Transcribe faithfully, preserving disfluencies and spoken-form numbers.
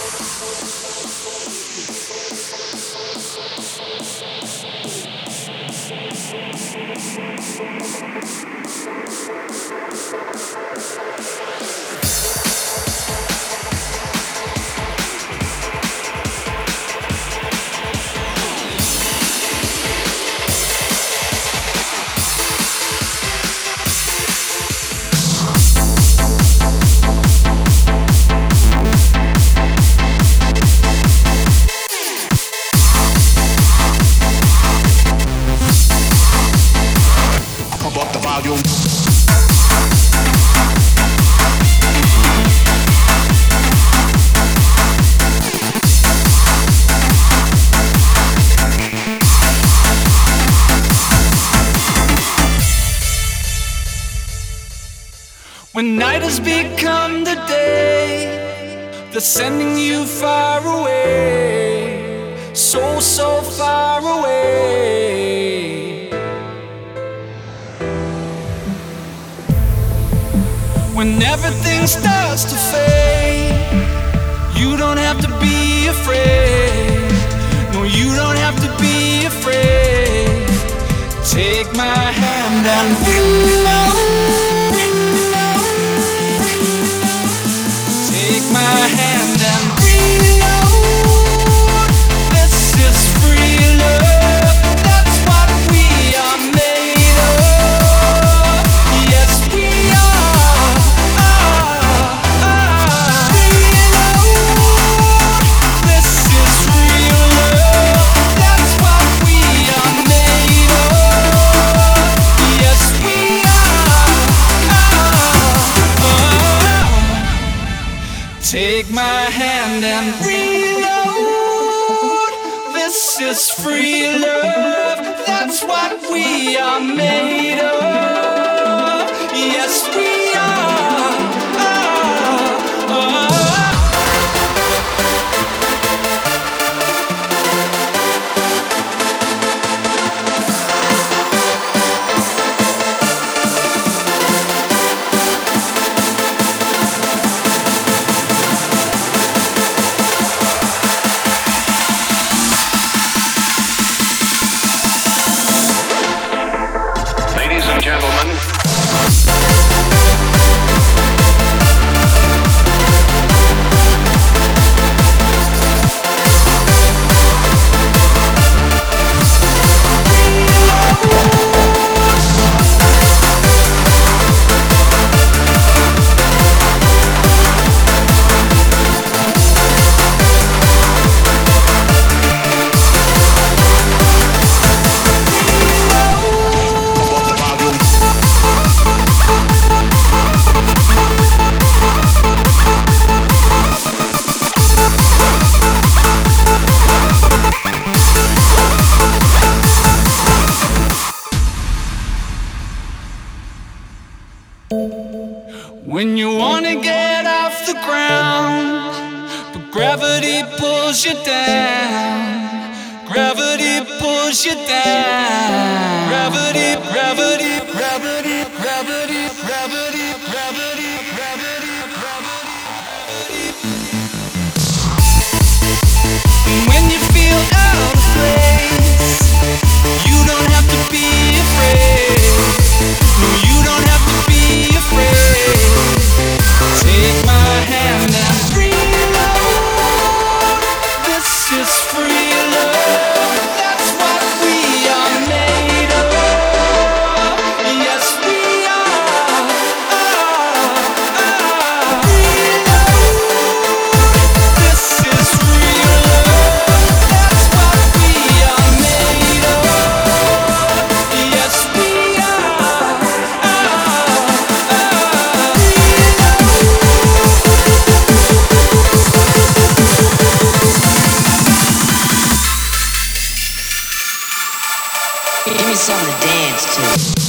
When night has become the day, they're sending you far away, so, so far away. When everything starts to fade, you don't have to be afraid. No, you don't have to be afraid. Take my hand and reload. Take my hand and reload. This is free love. That's what we are made of. Yes, we are. Ah, ah. Reload. This is real love. That's what we are made of. Yes, we are. Ah, ah. Take my hand and reload. This is free love. That's what we are made of. Yes, we are. Ah, ah. Ladies and gentlemen, when you wanna get off the ground, but gravity pulls you down. Gravity pulls you down. Gravity, gravity, gravity, gravity, gravity, gravity, gravity, gravity. When you feel out of place, you don't have to be afraid. No, you don't have to be afraid. Take my hand and reload. This is free love. That's what we are made of. Yes, we are. Ah, ah. Reload. This is real love. That's what we are made of. Yes, we are. Ah, ah. Give me something to dance to.